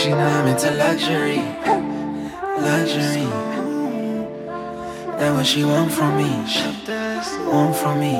She know I'm into luxury, luxury. That's what she want from me, want from me.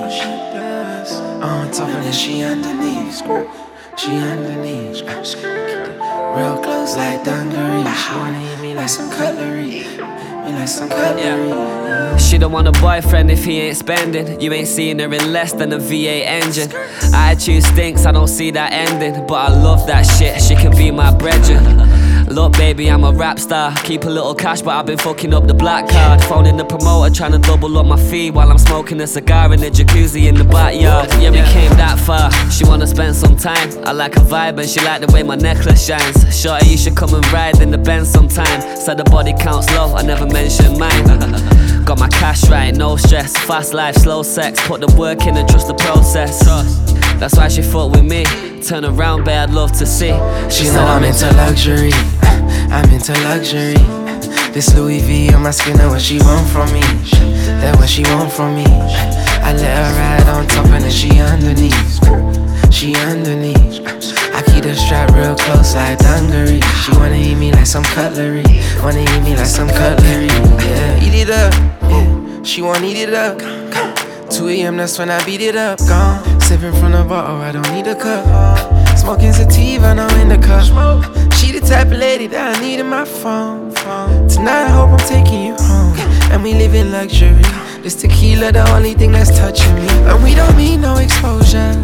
On top of this, she underneath, she underneath. Real close like dungaree. She wanna eat me like some cutlery, me like some cutlery. She don't want a boyfriend if he ain't spending. You ain't seeing her in less than a V8 engine. Attitude stinks, I don't see that ending. But I love that shit, she can be my brethren. Look baby, I'm a rap star. Keep a little cash but I've been fucking up the black card. Phoning the promoter trying to double up my fee while I'm smoking a cigar in the jacuzzi in the backyard. Yeah, we came that far, she wanna spend some time. I like her vibe and she like the way my necklace shines. Shorty, you should come and ride in the Benz sometime. Said the body counts low, I never mentioned mine. Got my cash right, no stress. Fast life, slow sex. Put the work in and trust the process. That's why she fuck with me. Turn around, babe, I'd love to see. She know I'm into luxury, I'm into luxury. This Louis V on my skin, that's what she want from me. That's what she want from me. I let her ride on top and then she underneath, she underneath. I keep the strap real close like dungaree. She wanna eat me like some cutlery, wanna eat me like some cutlery. Yeah, eat it up, yeah. She wanna eat it up. 2 AM, that's when I beat it up. Gone, sipping from the bottle, I don't need a cup. Smoking sativa, no in the cup. She the type of lady that I need in my phone. Tonight I hope I'm taking you home, and we live in luxury. This tequila the only thing that's touching me, and we don't need no exposure.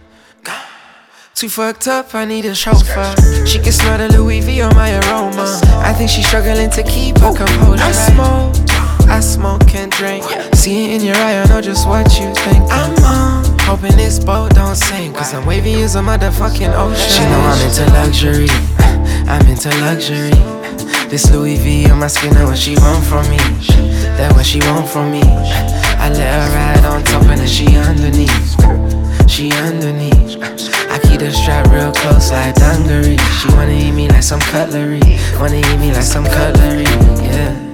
Too fucked up, I need a chauffeur. She can smell the Louis V on my aroma. I think she's struggling to keep her composure. I smoke and drink. See it in your eye, I know just what you think. I'm on, hoping this boat don't sink, cause I'm waving you a motherfucking ocean. She know I'm into luxury, I'm into luxury. This Louis V on my skin, that's what she want from me. That's what she want from me. I let her ride on top and then she underneath, she underneath. I keep the strap real close like dungaree. She wanna eat me like some cutlery, wanna eat me like some cutlery, yeah.